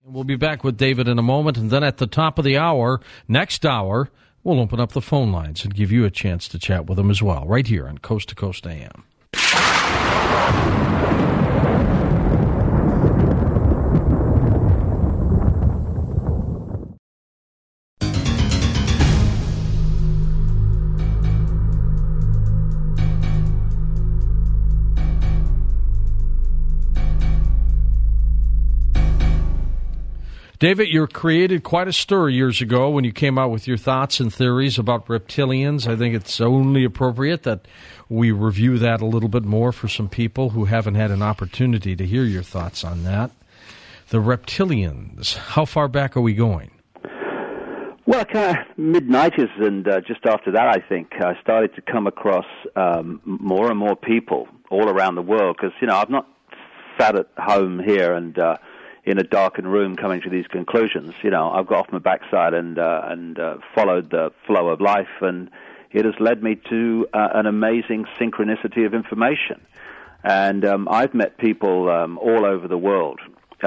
We'll be back with David in a moment, and then at the top of the hour, next hour, we'll open up the phone lines and give you a chance to chat with him as well, right here on Coast to Coast AM. David, you created quite a stir years ago when you came out with your thoughts and theories about reptilians. I think it's only appropriate that we review that a little bit more for some people who haven't had an opportunity to hear your thoughts on that. The reptilians, how far back are we going? Well, kind of mid-90s, and just after that, I think, I started to come across more and more people all around the world, because, I've not sat at home here and in a darkened room coming to these conclusions. I've got off my backside and followed the flow of life, and it has led me to an amazing synchronicity of information. And I've met people all over the world,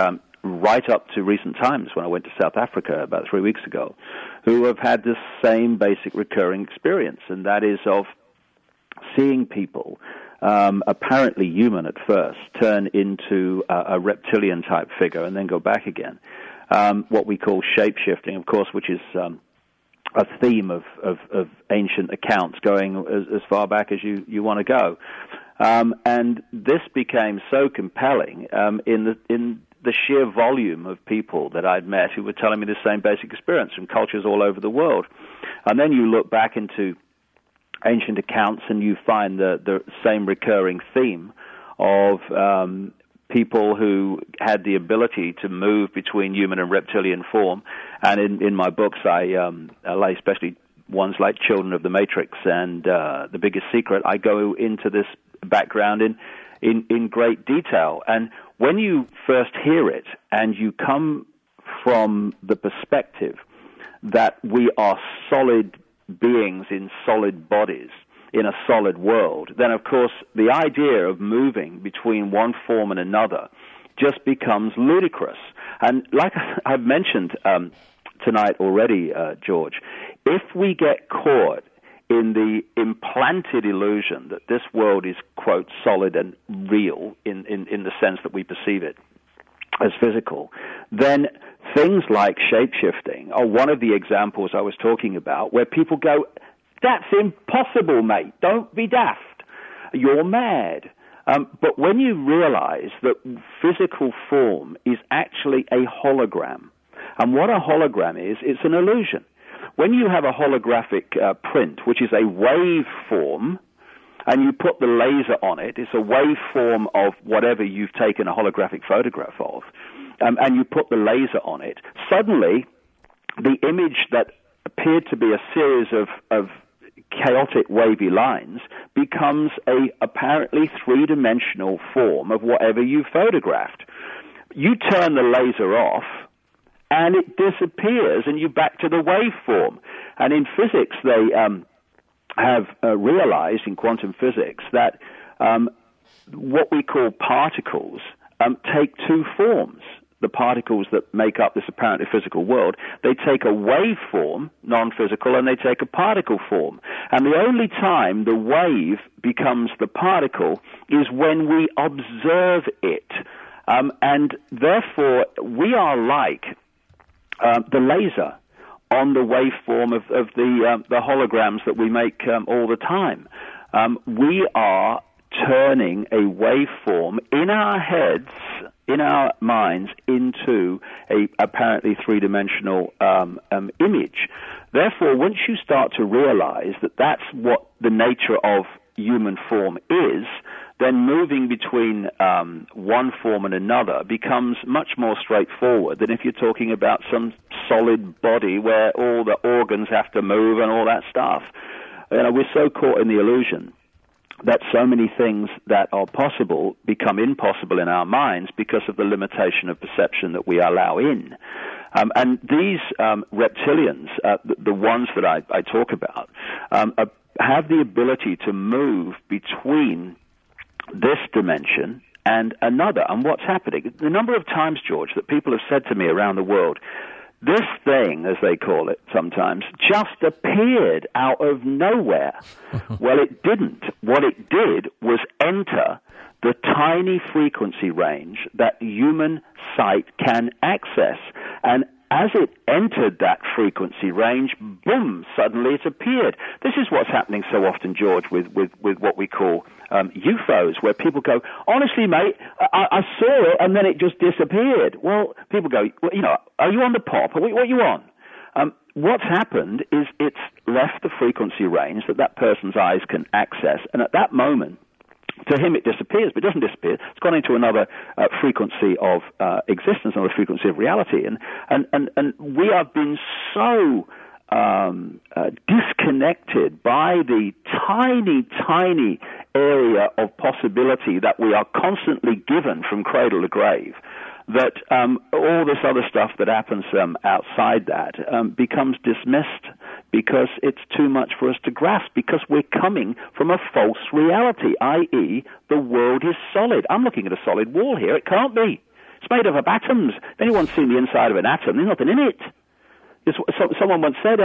right up to recent times when I went to South Africa about 3 weeks ago, who have had this same basic recurring experience, and that is of seeing people apparently human at first, turn into a reptilian-type figure and then go back again. What we call shape-shifting, of course, which is a theme of ancient accounts going as far back as you want to go. And this became so compelling in the sheer volume of people that I'd met who were telling me the same basic experience from cultures all over the world. And then you look back into ancient accounts, and you find the same recurring theme of people who had the ability to move between human and reptilian form. And in my books, I lay especially ones like Children of the Matrix and The Biggest Secret. I go into this background in great detail. And when you first hear it, and you come from the perspective that we are solid beings in solid bodies in a solid world, then of course the idea of moving between one form and another just becomes ludicrous. And like I've mentioned tonight already, George, if we get caught in the implanted illusion that this world is, quote, solid and real in the sense that we perceive it as physical, then things like shape-shifting are one of the examples I was talking about, where people go, that's impossible, mate. Don't be daft. You're mad. But when you realize that physical form is actually a hologram, and what a hologram is, it's an illusion. When you have a holographic print, which is a waveform, and you put the laser on it, it's a waveform of whatever you've taken a holographic photograph of, and you put the laser on it, suddenly the image that appeared to be a series of chaotic wavy lines becomes a apparently three-dimensional form of whatever you photographed. You turn the laser off, and it disappears, and you're back to the waveform. And in physics, they have realized, in quantum physics, that what we call particles take two forms. The particles that make up this apparently physical world, they take a waveform, non-physical, and they take a particle form. And the only time the wave becomes the particle is when we observe it. And therefore, we are like the laser on the waveform of the holograms that we make all the time. We are turning a waveform in our heads, in our minds, into a apparently three-dimensional image. Therefore, once you start to realize that that's what the nature of human form is, then moving between one form and another becomes much more straightforward than if you're talking about some solid body where all the organs have to move and all that stuff. We're so caught in the illusion that so many things that are possible become impossible in our minds because of the limitation of perception that we allow in. And these reptilians, the ones that I talk about, have the ability to move between this dimension and another. And what's happening? The number of times, George, that people have said to me around the world, this thing, as they call it sometimes, just appeared out of nowhere. Well, it didn't. What it did was enter the tiny frequency range that human sight can access. And as it entered that frequency range, boom, suddenly it appeared. This is what's happening so often, George, with what we call UFOs, where people go, honestly, mate, I saw it and then it just disappeared. Well, people go, well, are you on the pop? What are you on? What's happened is it's left the frequency range that person's eyes can access, and at that moment, to him, it disappears, but it doesn't disappear. It's gone into another frequency of existence, another frequency of reality. And we have been so disconnected by the tiny, tiny area of possibility that we are constantly given from cradle to grave, that all this other stuff that happens outside that becomes dismissed because it's too much for us to grasp, because we're coming from a false reality, i.e. the world is solid. I'm looking at a solid wall here. It can't be. It's made up of atoms. If anyone's seen the inside of an atom, there's nothing in it. Someone once said,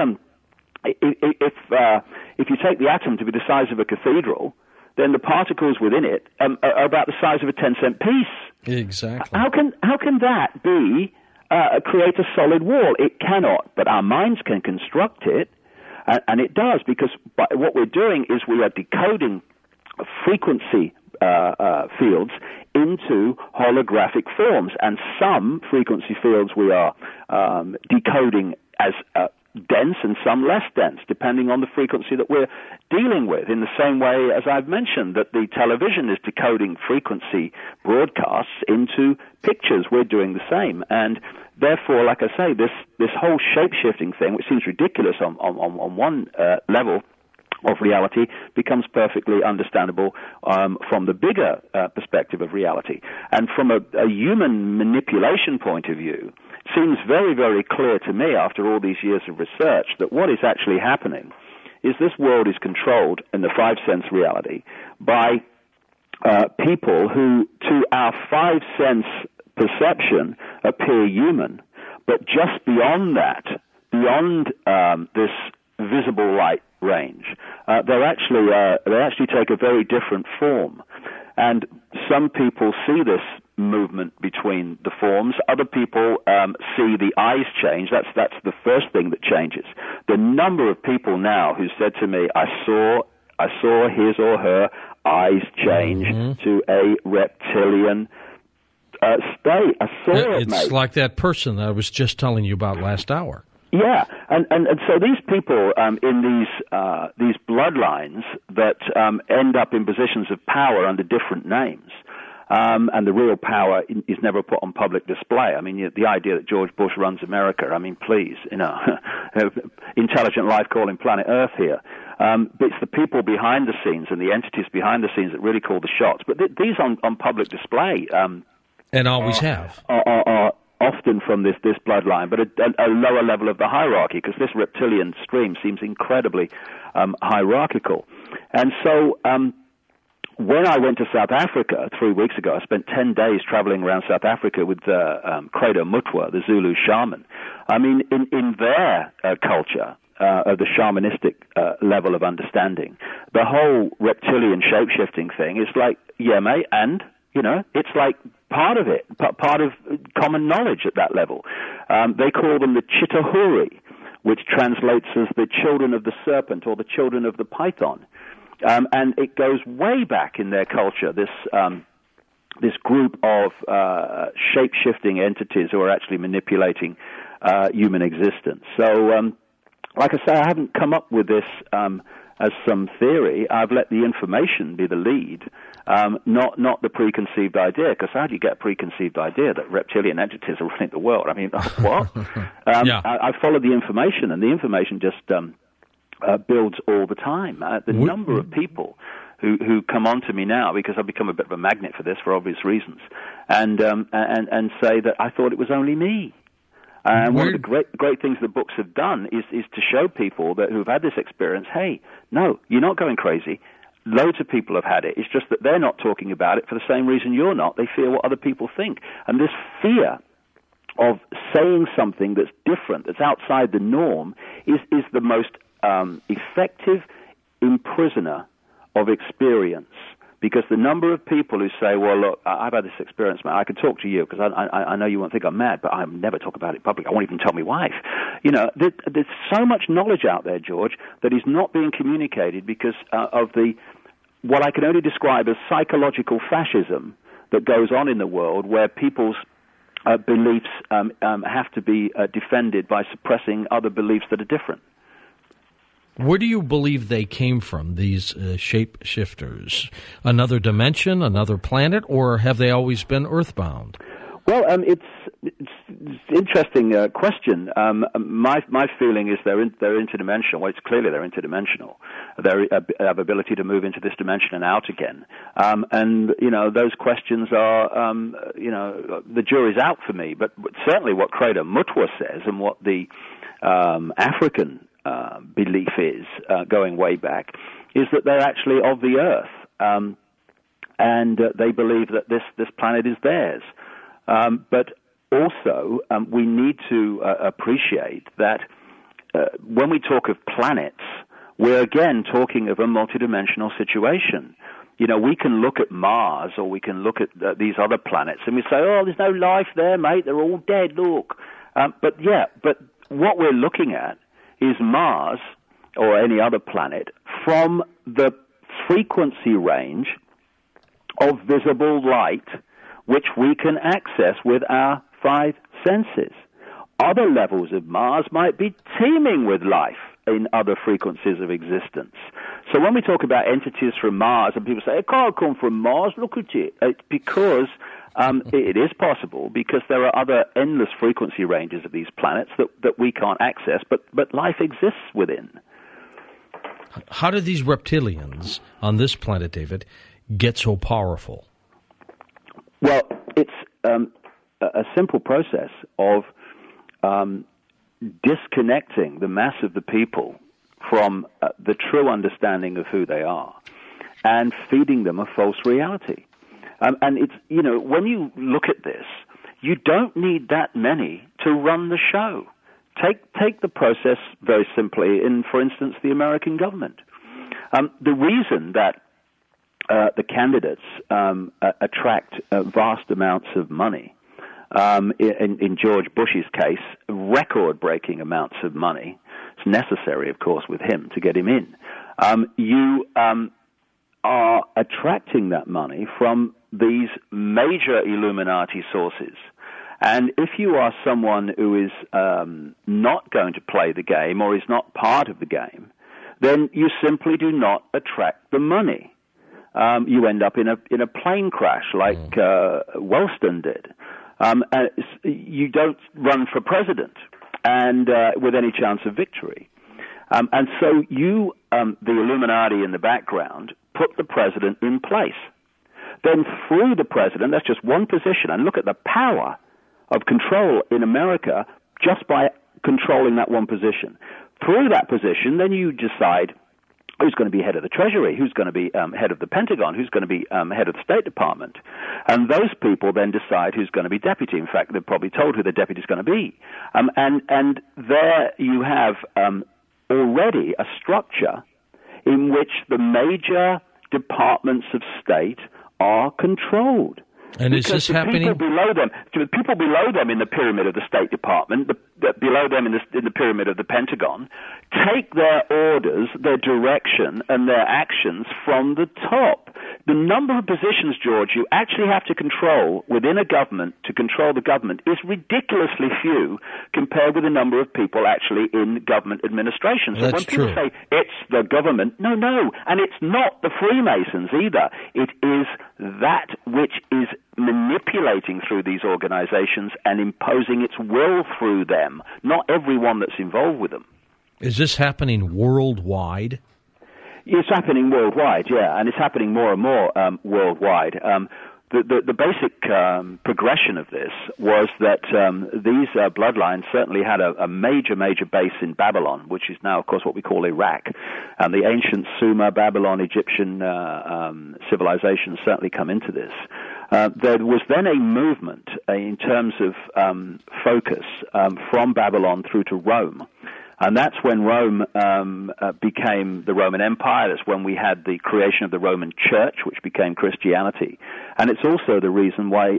if you take the atom to be the size of a cathedral, then the particles within it are about the size of a 10-cent piece. Exactly. How can that be create a solid wall? It cannot, but our minds can construct it, and it does, because what we're doing is we are decoding frequency fields into holographic forms, and some frequency fields we are decoding as dense and some less dense, depending on the frequency that we're dealing with. In the same way, as I've mentioned, that the television is decoding frequency broadcasts into pictures, we're doing the same. And therefore, like I say, this whole shape-shifting thing, which seems ridiculous on one level of reality, becomes perfectly understandable from the bigger perspective of reality. And from a human manipulation point of view, it seems very, very clear to me after all these years of research that what is actually happening is this world is controlled in the five-sense reality by people who, to our five-sense perception, appear human, but just beyond that, beyond this visible light range, they actually take a very different form. And some people see this movement between the forms. Other people see the eyes change. That's the first thing that changes. The number of people now who said to me, I saw his or her eyes change to a reptilian state. I saw it, mate. It's like that person that I was just telling you about last hour. Yeah, and so these people in these bloodlines that end up in positions of power under different names, and the real power is never put on public display. I mean, the idea that George Bush runs America, I mean, please, intelligent life calling planet Earth here. But it's the people behind the scenes and the entities behind the scenes that really call the shots. But these on public display... and always have. Are often from this bloodline, but a lower level of the hierarchy, because this reptilian stream seems incredibly hierarchical. And so when I went to South Africa 3 weeks ago, I spent 10 days traveling around South Africa with Credo Mutwa, the Zulu shaman. I mean, in their culture, of the shamanistic level of understanding, the whole reptilian shape-shifting thing is like, yeah, mate, and... it's like part of it, part of common knowledge at that level. They call them the Chitahuri, which translates as the children of the serpent or the children of the python. And it goes way back in their culture, this group of shape-shifting entities who are actually manipulating human existence. So, like I say, I haven't come up with this as some theory. I've let the information be the lead, not the preconceived idea, because how do you get a preconceived idea that reptilian entities are running the world? I mean, what? I follow the information, and the information just builds all the time. The number of people who come on to me now, because I've become a bit of a magnet for this for obvious reasons, and say that I thought it was only me. And one of the great things the books have done is to show people that who've had this experience, hey, no, you're not going crazy. Loads of people have had it. It's just that they're not talking about it for the same reason you're not. They fear what other people think. And this fear of saying something that's different, that's outside the norm, is the most effective imprisoner of experience. Because the number of people who say, well, look, I've had this experience, man. I can talk to you because I know you won't think I'm mad, but I never talk about it publicly. I won't even tell my wife. You know, there's so much knowledge out there, George, that is not being communicated because of what I can only describe as psychological fascism that goes on in the world, where people's beliefs have to be defended by suppressing other beliefs that are different. Where do you believe they came from, these shapeshifters? Another dimension, another planet, or have they always been earthbound? Well, it's an interesting question. My feeling is they're interdimensional. Well, it's clearly they're interdimensional. They have ability to move into this dimension and out again. And, you know, those questions are, you know, the jury's out for me. But certainly what Credo Mutwa says and what the African belief is, going way back, is that they're actually of the earth, and they believe that this planet is theirs. But also, we need to appreciate that when we talk of planets, we're again talking of a multidimensional situation. You know, we can look at Mars or we can look at these other planets and we say, oh, there's no life there, mate, they're all dead, look. But what we're looking at is Mars or any other planet from the frequency range of visible light which we can access with our five senses. Other levels of Mars might be teeming with life in other frequencies of existence. So when we talk about entities from Mars and people say, it can't come from Mars, look at it. It's because it is possible, because there are other endless frequency ranges of these planets that we can't access, but life exists within. How do these reptilians on this planet, David, get so powerful? Well, it's a simple process of disconnecting the mass of the people from the true understanding of who they are and feeding them a false reality. And it's, you know, when you look at this, you don't need that many to run the show. Take the process very simply in, for instance, the American government. The reason that the candidates attract vast amounts of money, in George Bush's case, record-breaking amounts of money. It's necessary, of course, with him to get him in. You are attracting that money from these major Illuminati sources. And if you are someone who is not going to play the game or is not part of the game, then you simply do not attract the money. You end up in a plane crash like Wellston did. You don't run for president and with any chance of victory. And so you, the Illuminati in the background, put the president in place. Then through the president, that's just one position, and look at the power of control in America just by controlling that one position. Through that position, then you decide who's going to be head of the Treasury, who's going to be head of the Pentagon, who's going to be head of the State Department. And those people then decide who's going to be deputy. In fact, they're probably told who the deputy's going to be. And there you have already a structure in which the major departments of state are controlled. And is this happening? People below them in the pyramid of the State Department, below them in the pyramid of the Pentagon, take their orders, their direction, and their actions from the top. The number of positions, George, you actually have to control within a government to control the government is ridiculously few compared with the number of people actually in government administration. So when people say it's the government, no, and it's not the Freemasons either. It is that which is manipulating through these organizations and imposing its will through them, not everyone that's involved with them. Is this happening worldwide? It's happening worldwide, yeah, and it's happening more and more worldwide. the basic progression of this was that these bloodlines certainly had a major base in Babylon, which is now, of course, what we call Iraq. And the ancient Sumer, Babylon, Egyptian civilizations certainly come into this. There was then a movement in terms of focus from Babylon through to Rome. And that's when Rome became the Roman Empire. That's when we had the creation of the Roman Church, which became Christianity. And it's also the reason why,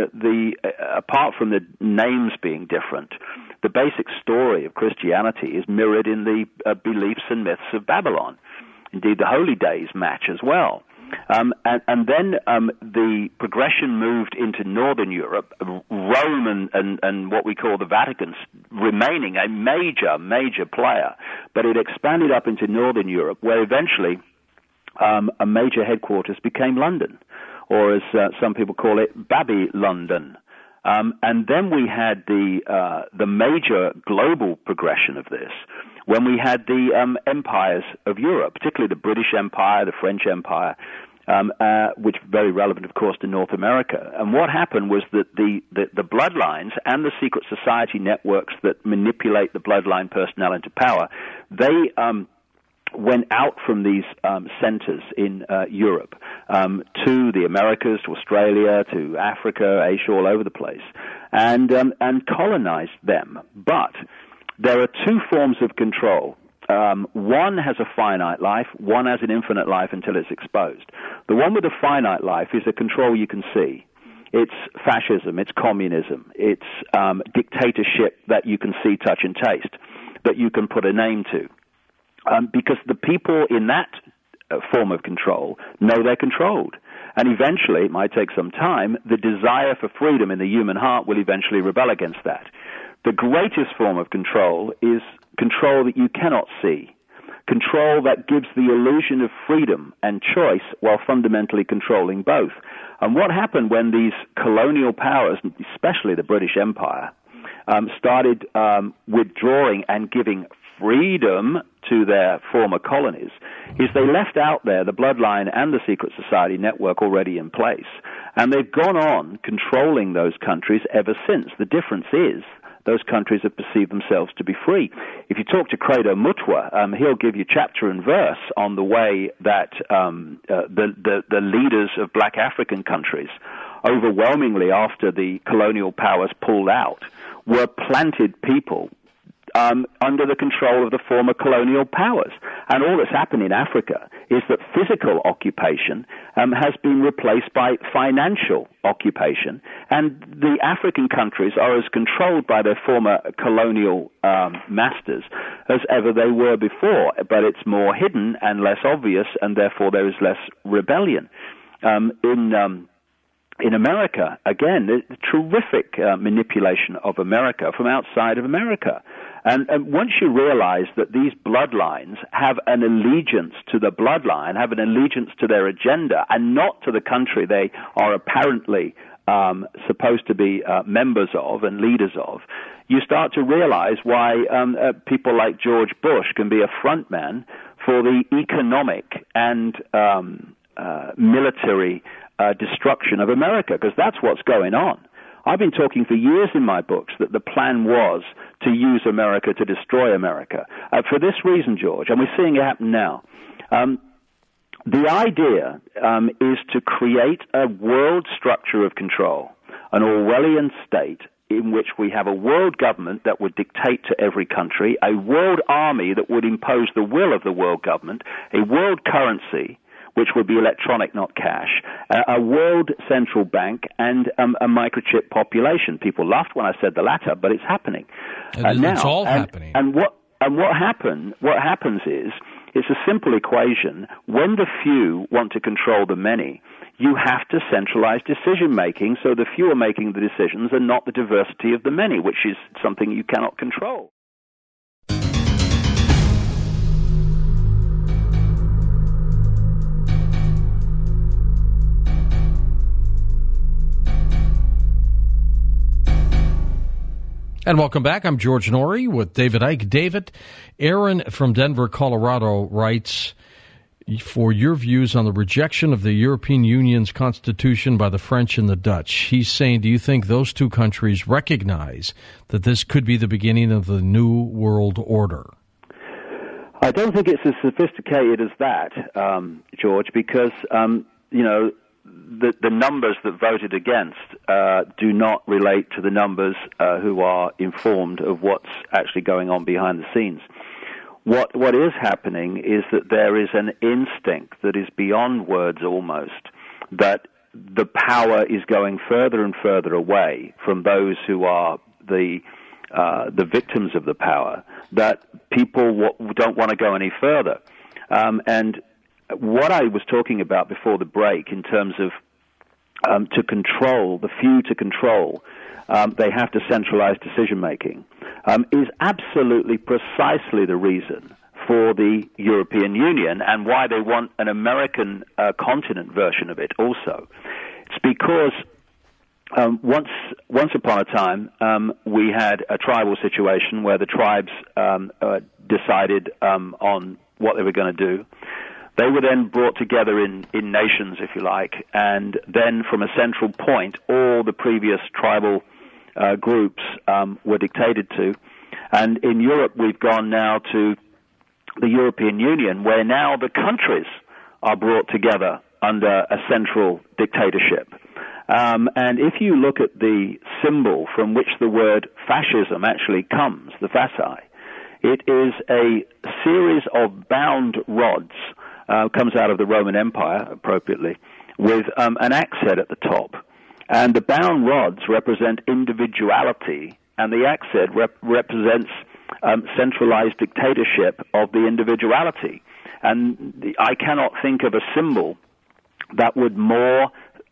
apart from the names being different, the basic story of Christianity is mirrored in the beliefs and myths of Babylon. Indeed, the holy days match as well. And then the progression moved into Northern Europe, Rome and what we call the Vatican remaining a major player, but it expanded up into Northern Europe, where eventually a major headquarters became London, or as some people call it, Babylondon. And then we had the major global progression of this when we had the empires of Europe, particularly the British Empire, the French Empire, which is very relevant, of course, to North America. And what happened was that the bloodlines and the secret society networks that manipulate the bloodline personnel into power, they went out from these centers in Europe to the Americas, to Australia, to Africa, Asia, all over the place, and colonized them. But there are two forms of control. One has a finite life, one has an infinite life until it's exposed. The one with a finite life is a control you can see. It's fascism, it's communism, it's dictatorship that you can see, touch, and taste, that you can put a name to. Because the people in that form of control know they're controlled. And eventually, it might take some time, the desire for freedom in the human heart will eventually rebel against that. The greatest form of control is control that you cannot see, control that gives the illusion of freedom and choice while fundamentally controlling both. And what happened when these colonial powers, especially the British Empire, started withdrawing and giving freedom to their former colonies, is they left out there the bloodline and the secret society network already in place. And they've gone on controlling those countries ever since. The difference is those countries have perceived themselves to be free. If you talk to Credo Mutwa, he'll give you chapter and verse on the way that the leaders of black African countries, overwhelmingly after the colonial powers pulled out, were planted people under the control of the former colonial powers. And all that's happened in Africa is that physical occupation has been replaced by financial occupation, and the African countries are as controlled by their former colonial masters as ever they were before, but it's more hidden and less obvious, and therefore there is less rebellion. In America, again, the terrific manipulation of America from outside of America. And once you realize that these bloodlines have an allegiance to the bloodline, have an allegiance to their agenda, and not to the country they are apparently supposed to be members of and leaders of, you start to realize why people like George Bush can be a frontman for the economic and military destruction of America, because that's what's going on. I've been talking for years in my books that the plan was to use America to destroy America. For this reason, George, and we're seeing it happen now, the idea is to create a world structure of control, an Orwellian state in which we have a world government that would dictate to every country, a world army that would impose the will of the world government, a world currency, which would be electronic, not cash, a world central bank, and a microchip population. People laughed when I said the latter, but it's happening. It's all happening. And what happens is, it's a simple equation. When the few want to control the many, you have to centralize decision-making so the few are making the decisions and not the diversity of the many, which is something you cannot control. And welcome back. I'm George Noory with David Icke. David, Aaron from Denver, Colorado writes, for your views on the rejection of the European Union's constitution by the French and the Dutch. He's saying, do you think those two countries recognize that this could be the beginning of the new world order? I don't think it's as sophisticated as that, George, because, the numbers that voted against do not relate to the numbers who are informed of what's actually going on behind the scenes. What is happening is that there is an instinct that is beyond words almost, that the power is going further and further away from those who are the victims of the power, that people don't want to go any further. And what I was talking about before the break in terms of to control, the few to control, they have to centralize decision-making, is absolutely precisely the reason for the European Union and why they want an American continent version of it also. It's because once upon a time, we had a tribal situation where the tribes decided on what they were going to do. They were then brought together in nations, if you like, and then from a central point, all the previous tribal groups were dictated to. And in Europe, we've gone now to the European Union, where now the countries are brought together under a central dictatorship. And if you look at the symbol from which the word fascism actually comes, the fasci, it is a series of bound rods, comes out of the Roman Empire, appropriately, with an axe head at the top. And the bound rods represent individuality, and the axe head represents centralized dictatorship of the individuality. And I cannot think of a symbol that would more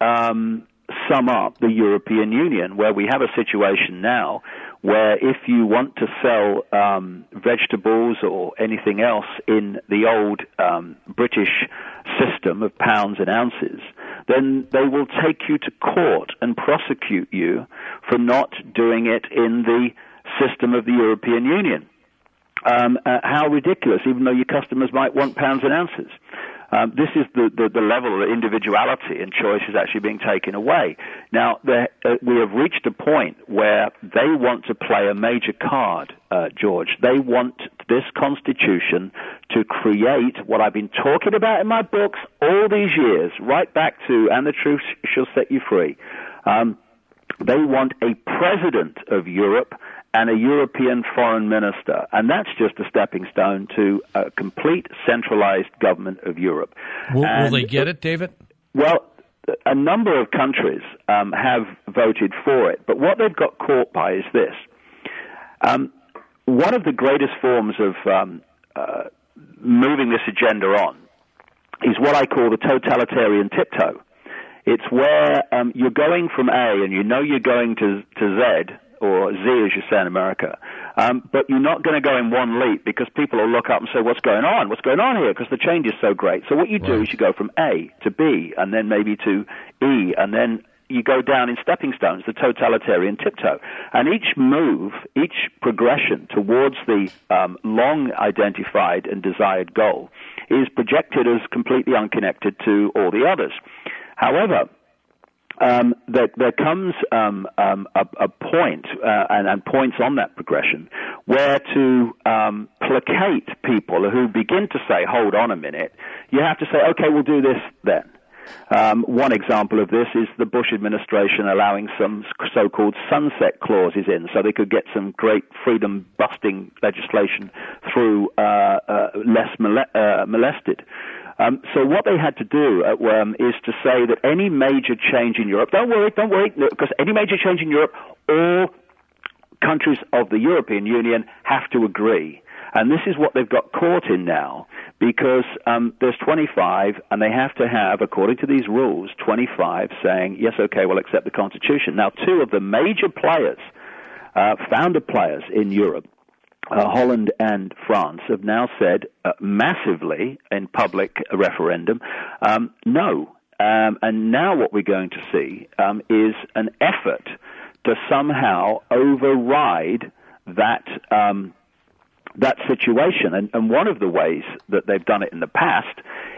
sum up the European Union, where we have a situation now where if you want to sell vegetables or anything else in the old British system of pounds and ounces, then they will take you to court and prosecute you for not doing it in the system of the European Union. How ridiculous, even though your customers might want pounds and ounces. This is the level of individuality and choice is actually being taken away. Now, we have reached a point where they want to play a major card, George. They want this Constitution to create what I've been talking about in my books all these years, right back to And the Truth Shall Set You Free. They want a president of Europe and a European foreign minister, and that's just a stepping stone to a complete centralized government of Europe. Will they get it, David? Well, a number of countries have voted for it, but what they've got caught by is this. One of the greatest forms of moving this agenda on is what I call the totalitarian tiptoe. It's where you're going from A and you know you're going to Z, or Z as you say in America, but you're not going to go in one leap because people will look up and say, what's going on? What's going on here? Because the change is so great. So what you do is you go from A to B and then maybe to E, and then you go down in stepping stones, the totalitarian tiptoe. And each move, each progression towards the long identified and desired goal is projected as completely unconnected to all the others. However, there comes a point, and points on that progression, where to placate people who begin to say, hold on a minute, you have to say, okay, we'll do this then. One example of this is the Bush administration allowing some so-called sunset clauses in so they could get some great freedom-busting legislation through less molested. So what they had to do is to say that any major change in Europe, don't worry, because any major change in Europe, all countries of the European Union have to agree. And this is what they've got caught in now, because there's 25, and they have to have, according to these rules, 25 saying, yes, okay, we'll accept the Constitution. Now, two of the major players, founder players in Europe, Holland and France, have now said massively in public referendum, no. And now what we're going to see is an effort to somehow override that that situation. And one of the ways that they've done it in the past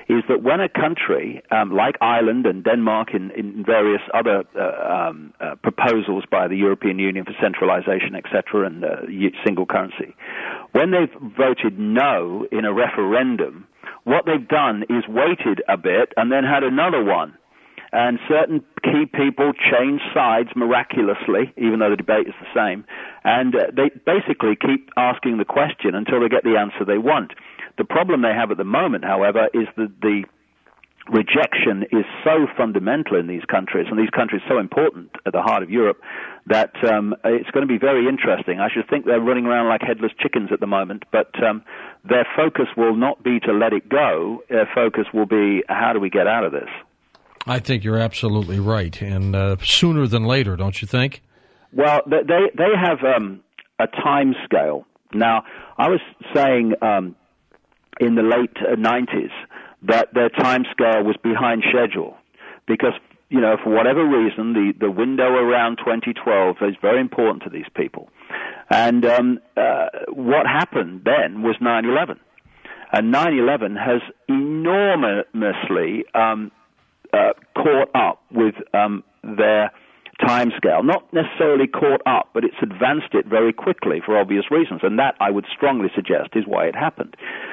is that when a country like Ireland and Denmark in various other proposals by the European Union for centralization, etc., and single currency, when they've voted no in a referendum, what they've done is waited a bit and then had another one. And certain key people change sides miraculously, even though the debate is the same. And they basically keep asking the question until they get the answer they want. The problem they have at the moment, however, is that the rejection is so fundamental in these countries, and these countries so important at the heart of Europe, that it's going to be very interesting. I should think they're running around like headless chickens at the moment, but their focus will not be to let it go. Their focus will be, how do we get out of this? I think you're absolutely right, and sooner than later, don't you think? Well, they have a time scale. Now, I was saying in the late 90s that their time scale was behind schedule because, you know, for whatever reason, the window around 2012 is very important to these people. And what happened then was 9/11. And 9/11 has enormously caught up with their timescale. Not necessarily caught up, but it's advanced it very quickly for obvious reasons, and that, I would strongly suggest, is why it happened.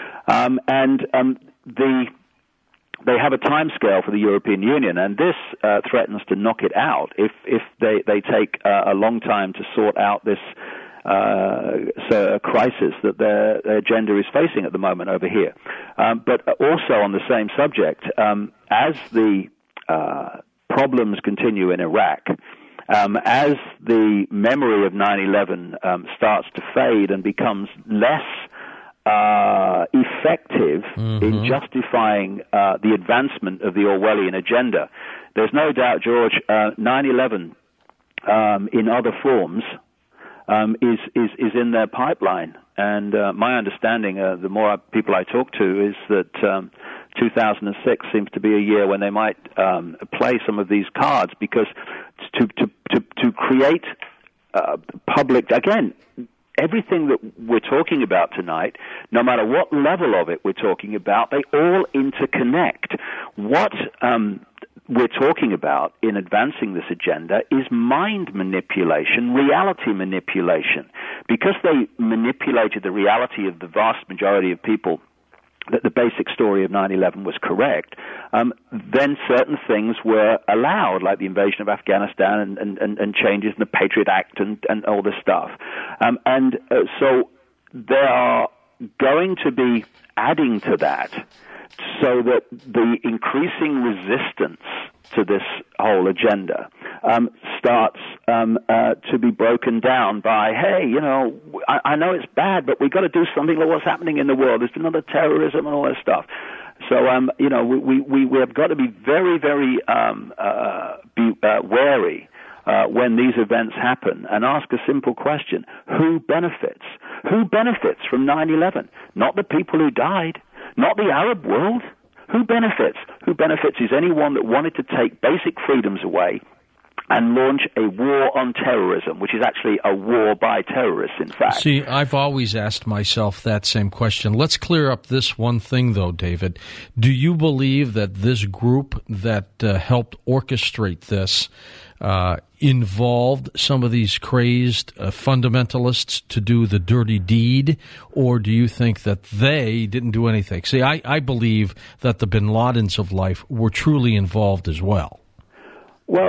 They have a timescale for the European Union, and this threatens to knock it out if they take a long time to sort out this crisis that their agenda is facing at the moment over here. But also on the same subject, as the problems continue in Iraq, as the memory of 9/11 starts to fade and becomes less effective in justifying the advancement of the Orwellian agenda, there's no doubt, George, 9/11 in other forms is in their pipeline. And my understanding, the more people I talk to, is that 2006 seems to be a year when they might play some of these cards, because to create public, again, everything that we're talking about tonight, no matter what level of it we're talking about, they all interconnect. What we're talking about in advancing this agenda is mind manipulation, reality manipulation. Because they manipulated the reality of the vast majority of people, that the basic story of 9/11 was correct, then certain things were allowed, like the invasion of Afghanistan and changes in the Patriot Act and all this stuff. So they are going to be adding to that, so that the increasing resistance to this whole agenda starts to be broken down by, hey, you know, I know it's bad, but we've got to do something about what's happening in the world. There's been other terrorism and all that stuff. So, you know, we have got to be very, very wary when these events happen, and ask a simple question: who benefits? Who benefits from 9/11? Not the people who died, not the Arab world. Who benefits? Who benefits is anyone that wanted to take basic freedoms away and launch a war on terrorism, which is actually a war by terrorists, in fact. See, I've always asked myself that same question. Let's clear up this one thing, though, David. Do you believe that this group that helped orchestrate this involved some of these crazed fundamentalists to do the dirty deed, or do you think that they didn't do anything? See, I believe that the bin Ladens of life were truly involved as well. Well,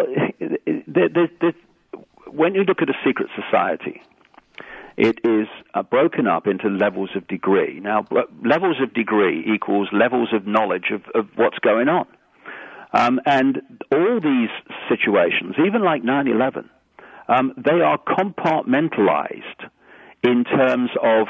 when you look at a secret society, it is broken up into levels of degree. Now, levels of degree equals levels of knowledge of what's going on. And all these situations, even like 9/11, they are compartmentalized in terms of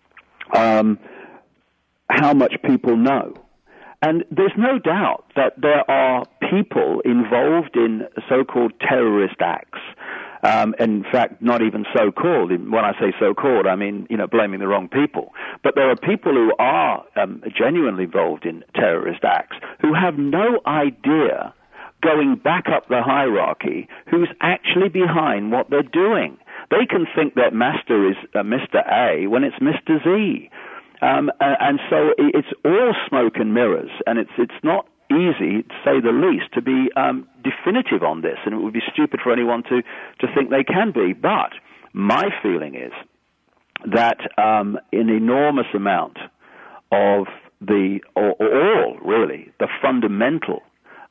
how much people know. And there's no doubt that there are people involved in so-called terrorist acts. In fact, not even so-called. When I say so-called, I mean, you know, blaming the wrong people. But there are people who are genuinely involved in terrorist acts who have no idea, going back up the hierarchy, who's actually behind what they're doing. They can think that master is Mr. A when it's Mr. Z. And so it's all smoke and mirrors, and it's not easy, to say the least, to be definitive on this, and it would be stupid for anyone to think they can be. But my feeling is that an enormous amount of the fundamental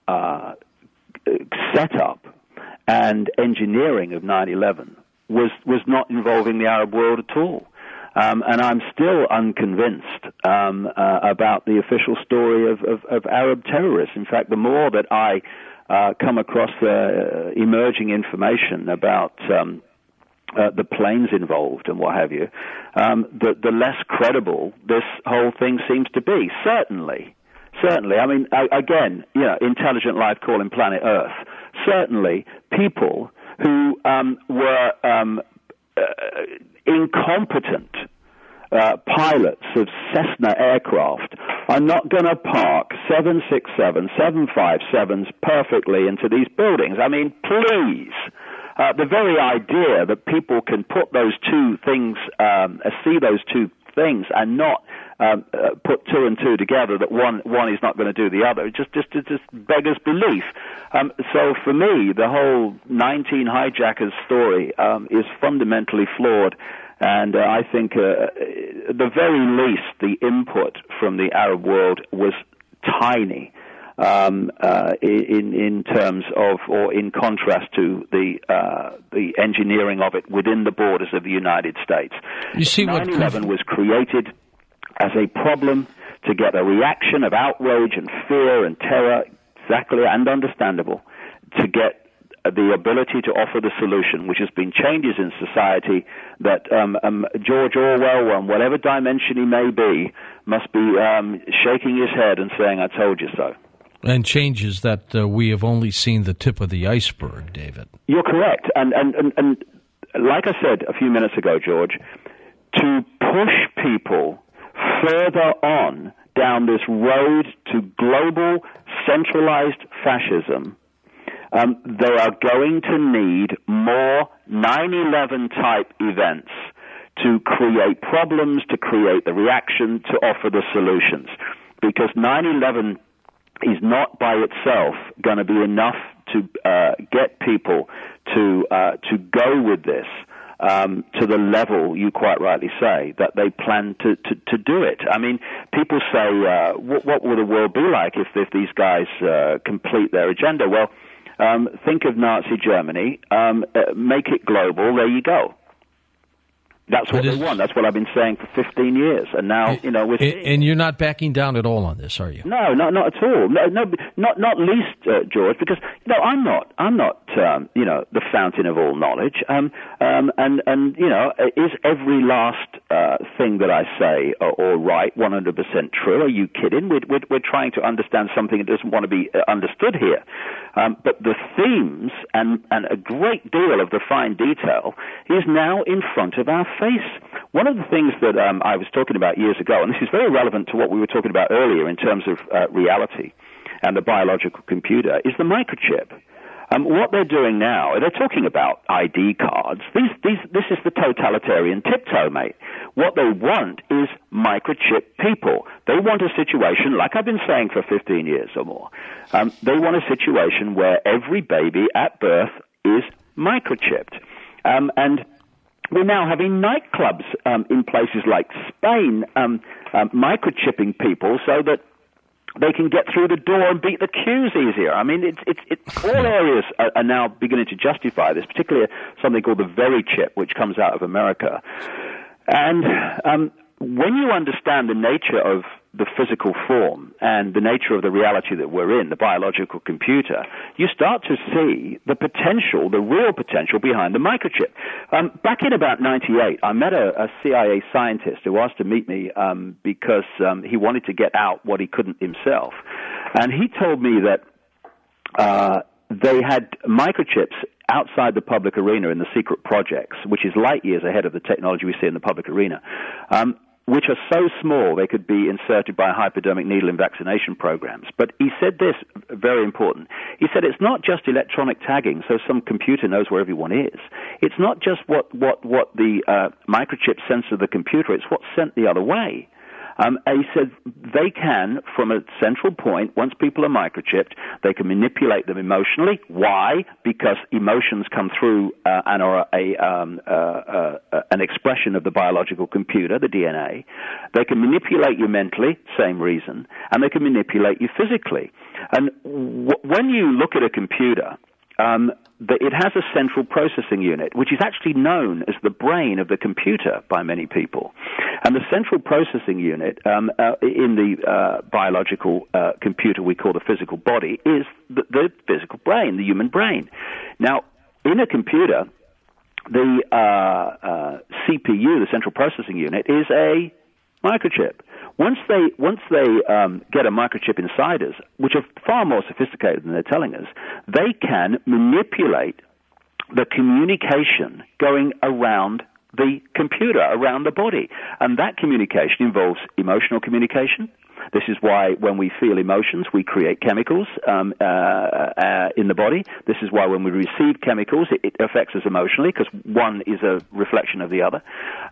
setup and engineering of 9/11 was not involving the Arab world at all. And I'm still unconvinced about the official story of Arab terrorists. In fact, the more that I come across emerging information about the planes involved and what have you, the less credible this whole thing seems to be. Certainly. I mean, again, intelligent life calling planet Earth. Certainly, people who were incompetent pilots of Cessna aircraft are not going to park 767, 757s perfectly into these buildings. I mean, please. The very idea that people can put those two things, see those two things, and not put two and two together, that one is not going to do the other, it just beggars belief. So for me, the whole 19 hijackers story is fundamentally flawed, and I think at the very least the input from the Arab world was tiny. In terms of, or in contrast to the engineering of it within the borders of the United States. You see, 9/11 was created as a problem to get a reaction of outrage and fear and terror, exactly, and understandable, to get the ability to offer the solution, which has been changes in society that George Orwell, on whatever dimension he may be, must be shaking his head and saying, "I told you so." And changes that we have only seen the tip of the iceberg, David. You're correct. And like I said a few minutes ago, George, to push people further on down this road to global centralized fascism, they are going to need more 9/11 type events to create problems, to create the reaction, to offer the solutions. Because 9/11 is not by itself going to be enough to get people to go with this to the level, you quite rightly say, that they plan to do it. I mean, people say, what will the world be like if these guys complete their agenda? Well, think of Nazi Germany, make it global, there you go. That's what they want. That's what I've been saying for 15 years. And now, we're seeing. And you're not backing down at all on this, are you? No, not at all. No, not least, George, because, I'm not, the fountain of all knowledge. And is every last thing that I say or write 100% true? Are you kidding? We're trying to understand something that doesn't want to be understood here. But the themes and a great deal of the fine detail is now in front of our face. One of the things that I was talking about years ago, and this is very relevant to what we were talking about earlier in terms of reality and the biological computer, is the microchip. What they're doing now, they're talking about ID cards. This is the totalitarian tiptoe, mate. What they want is microchip people. They want a situation, like I've been saying for 15 years or more, they want a situation where every baby at birth is microchipped. And we're now having nightclubs in places like Spain microchipping people so that they can get through the door and beat the queues easier. I mean, it's all areas are now beginning to justify this, particularly something called the VeriChip, which comes out of America. And when you understand the nature of the physical form and the nature of the reality that we're in, the biological computer, you start to see the potential, the real potential behind the microchip. Back in about 98, I met a CIA scientist who asked to meet me because he wanted to get out what he couldn't himself. And he told me that they had microchips outside the public arena in the secret projects, which is light years ahead of the technology we see in the public arena, which are so small they could be inserted by a hypodermic needle in vaccination programs. But he said this, very important. He said it's not just electronic tagging, so some computer knows where everyone is. It's not just what the microchip sends to the computer, it's what's sent the other way. And he said they can, from a central point, once people are microchipped, they can manipulate them emotionally. Why? Because emotions come through and are an expression of the biological computer, the DNA. They can manipulate you mentally, same reason, and they can manipulate you physically. And when you look at a computer, it has a central processing unit, which is actually known as the brain of the computer by many people. And the central processing unit in the biological computer we call the physical body is the physical brain, the human brain. Now, in a computer, the CPU, the central processing unit, is a microchip. Once they get a microchip inside us, which are far more sophisticated than they're telling us, they can manipulate the communication going around the computer, around the body. And that communication involves emotional communication. This is why when we feel emotions, we create chemicals in the body. This is why when we receive chemicals, it affects us emotionally, because one is a reflection of the other.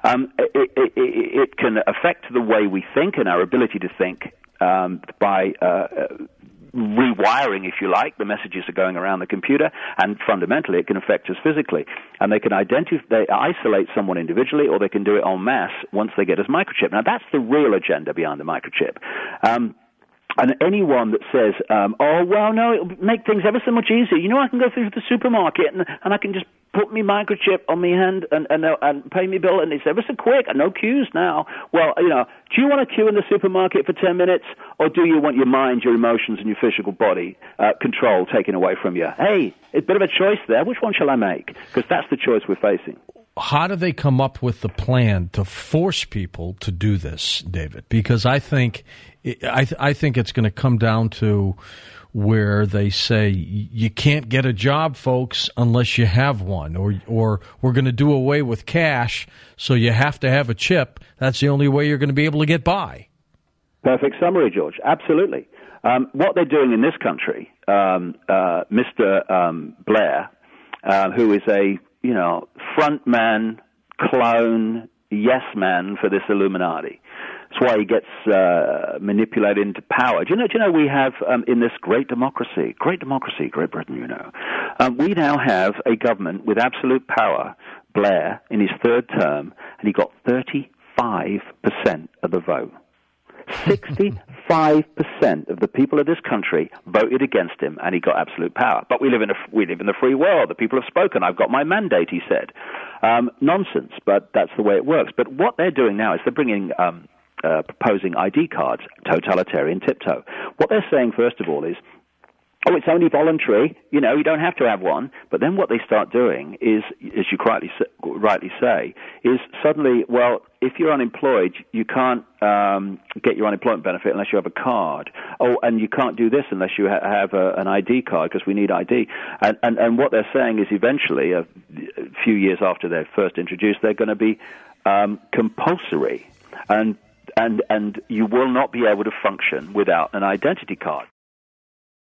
It can affect the way we think and our ability to think by rewiring, if you like, the messages are going around the computer, and fundamentally it can affect us physically. And they can isolate someone individually, or they can do it en masse once they get us microchip. Now, that's the real agenda behind the microchip. And anyone that says, oh, well, no, it'll make things ever so much easier. You know, I can go through the supermarket and I can just put me microchip on me hand and pay me bill, and it's ever so quick, and no queues now. Well, you know, do you want to queue in the supermarket for 10 minutes, or do you want your mind, your emotions, and your physical body control taken away from you? Hey, it's a bit of a choice there. Which one shall I make? Because that's the choice we're facing. How do they come up with the plan to force people to do this, David? Because I think it's going to come down to where they say you can't get a job, folks, unless you have one, or we're going to do away with cash, so you have to have a chip. That's the only way you're going to be able to get by. Perfect summary, George. Absolutely. What they're doing in this country, Mr. Blair, who is a front man, clone, yes man for this Illuminati. That's why he gets manipulated into power. Do you know we have in this great democracy, Great Britain, we now have a government with absolute power, Blair, in his third term, and he got 35% of the vote. 65% of the people of this country voted against him, and he got absolute power. But we live in the free world. The people have spoken. I've got my mandate, he said. Nonsense, but that's the way it works. But what they're doing now is they're bringing proposing ID cards, totalitarian tiptoe. What they're saying, first of all, is, oh, it's only voluntary, you don't have to have one. But then what they start doing is, as you rightly say, is suddenly, well, if you're unemployed, you can't get your unemployment benefit unless you have a card. Oh, and you can't do this unless you have an ID card, because we need ID. And what they're saying is eventually, a few years after they're first introduced, they're going to be compulsory. And you will not be able to function without an identity card.